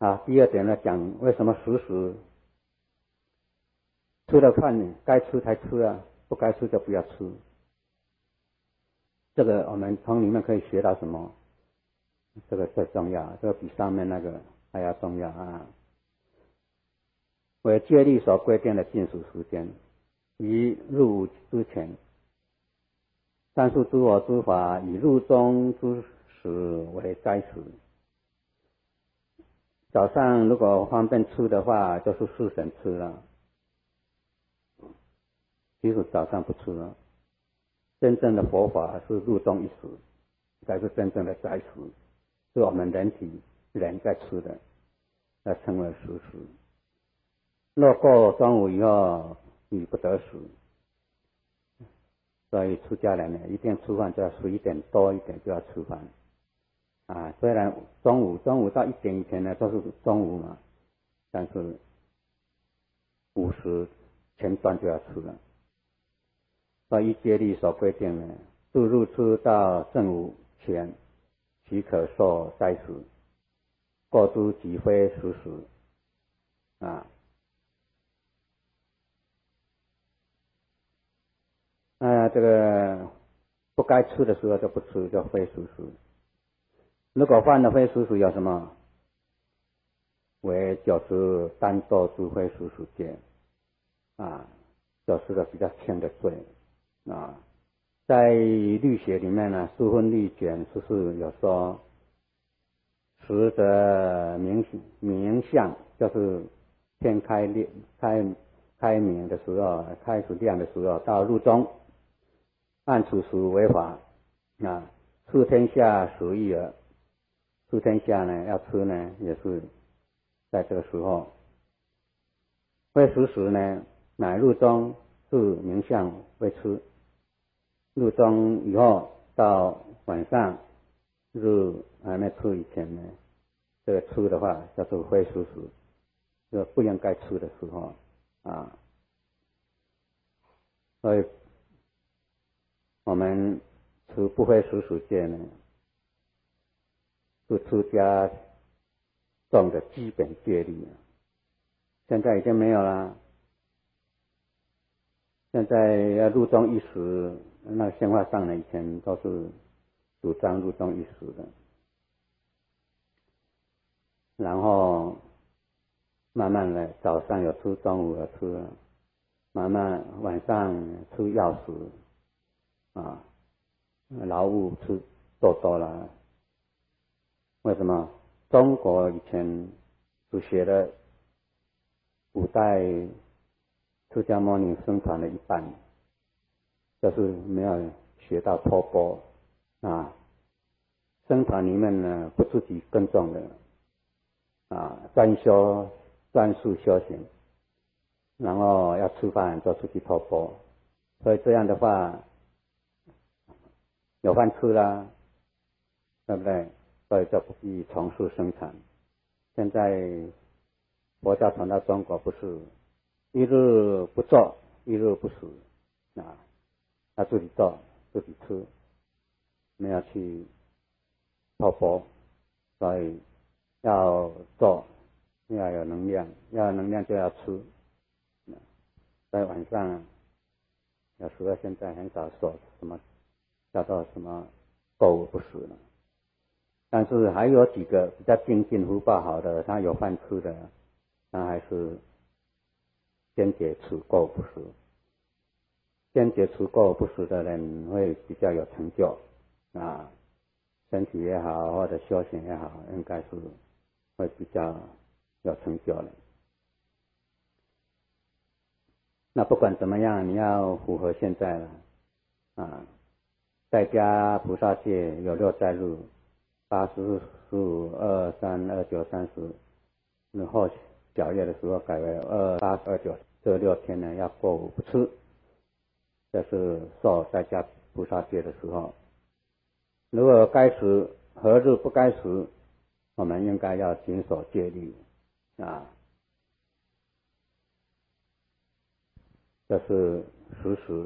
第二点呢，讲为什么时时吃了饭该吃才吃啊，不该吃就不要吃。这个我们从里面可以学到什么？这个最重要，这个比上面那个还要重要啊。为戒律所规定的禁食时间，于入伍之前，上述诸我诸法以入中之时为斋时。早上如果方便吃的话，就是四神吃了。其实早上不吃了。真正的佛法是入中一时，才是真正的斋时，是我们人在吃的，那称为时时。若过中午以后，已不得时。所以出家人呢，一定吃饭就要11点多一点就要吃饭。虽然中午到1点以前呢都是中午嘛，但是午时前段就要吃了。所以依戒律所规定呢，自入吃到正午前，即可受斋食，过诸即非时时。这个不该吃的时候就不吃，就非时时。如果犯了非时时有什么？为90单堕诸非时时戒就是个比较轻的罪在律学里面呢，疏分律卷14有说，时则明相，就是天开明的时候，开始亮的时候，到入中，按此时为法吃天下食欲耳，吃天下呢要吃呢，也是在这个时候。非时时呢，乃入中是明相为吃。入中以后到晚上日还没吃以前呢，这个吃的话叫做非时时，就不应该吃的时候所以我们吃不非时时戒呢，是出家众的基本戒律现在已经没有了。现在要入中一时，那宪法上呢，以前都是主张入中一时的，然后慢慢的早上有吃，中午有吃，慢慢晚上吃药食劳务吃多了。为什么？中国以前只学了古代释迦牟尼僧团的一半，就是没有学到托钵僧团里面呢，不自己耕种的专注修行，然后要吃饭就出去托钵，所以这样的话有饭吃啦，对不对？所以就不必从事生产。现在佛教传到中国，不是一日不做，一日不食要自己做，自己吃，没有去托钵，所以要做，要有能量，要有能量就要吃。在晚上有时候现在很少说什么叫做什么过午不食了，但是还有几个比较精进福报好的，他有饭吃的，他还是坚决持过午不食。坚决持过午不食的人会比较有成就身体也好或者修行也好，应该是会比较有成就的。那不管怎么样，你要符合现在了在家菩萨戒有6斋日，8、10、15、22、29、30，然后小月的时候改为28、29，这6天呢要过午不吃，这是受在家菩萨戒的时候。如果该食何日不该食，我们应该要谨守戒律这是时时。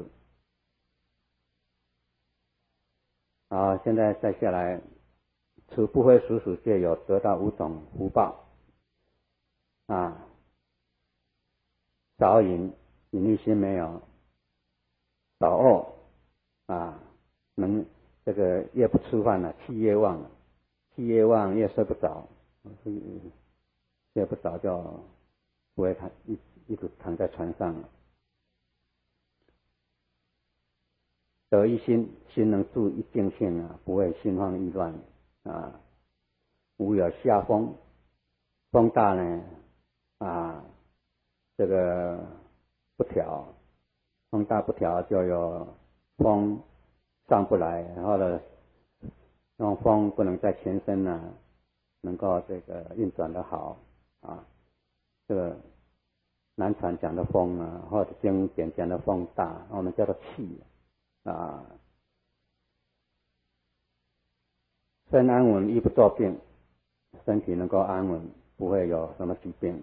现在再下来，持不非时时戒有得到5种福报啊，少饮，饮欲心没有，少饿啊，这个越不吃饭了，气越旺了，气越旺越睡不着，睡不着就不会一直躺在床上了。得一心，心能住一定性啊，不会心慌意乱啊。无有下风，风大呢啊，这个不调，风大不调就有风上不来，然后呢，让风不能在全身呢能够这个运转的好啊。这个南传讲的风啊，或者经典讲的风大，我们叫做气啊。身安稳，亦不作病，身体能够安稳，不会有什么疾病。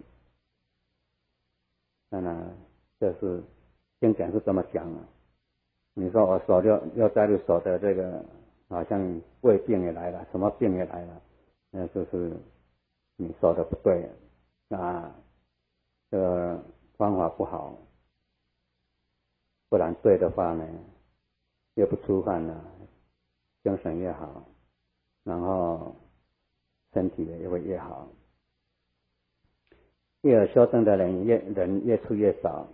当然，这是经典是这么讲的。你说我守六斋日守的这个，好像胃病也来了，什么病也来了，那就是你守的不对啊，这个方法不好。不然对的话呢，越不出饭呢，精神越好，然后身体也会越好。越有修正的人越出越少，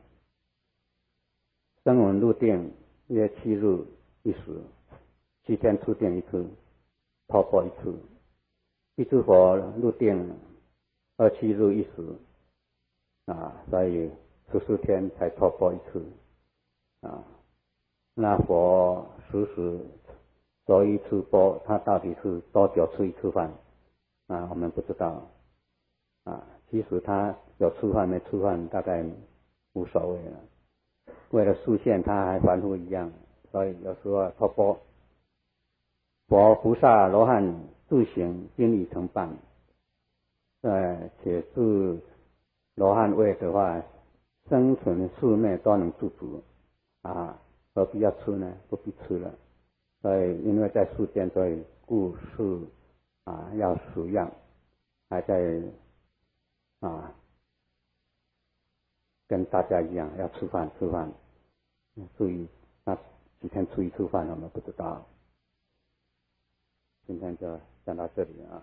声闻入定约7日一时，7天出定一次，突破一次。一支佛入定27日一时啊，所以14天才突破一次啊。那佛时周一吃钵，他到底是多久吃一次饭啊？我们不知道啊。其实他有吃饭没吃饭大概无所谓了，为了实现他还反复一样，所以有时候托钵。佛菩萨罗汉自行经已成办，且自罗汉位的话，生存世灭都能自足啊，何必要吃呢？不必吃了。所以因为在世间，所以故事啊要食养，还在啊跟大家一样要吃饭。至于那几天吃一次饭，我们不知道。今天就讲到这里啊。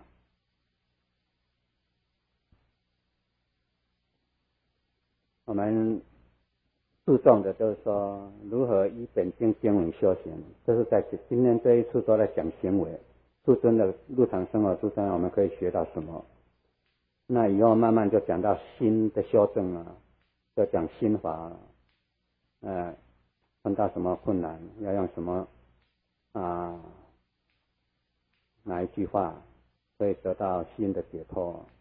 我们注重的就是说如何依本经经文修行，这是在今天这一次都在讲行为，自尊的日常生活之中我们可以学到什么。那以后慢慢就讲到心的修正啊，就讲心法，碰到什么困难要用什么哪一句话可以得到心的解脱。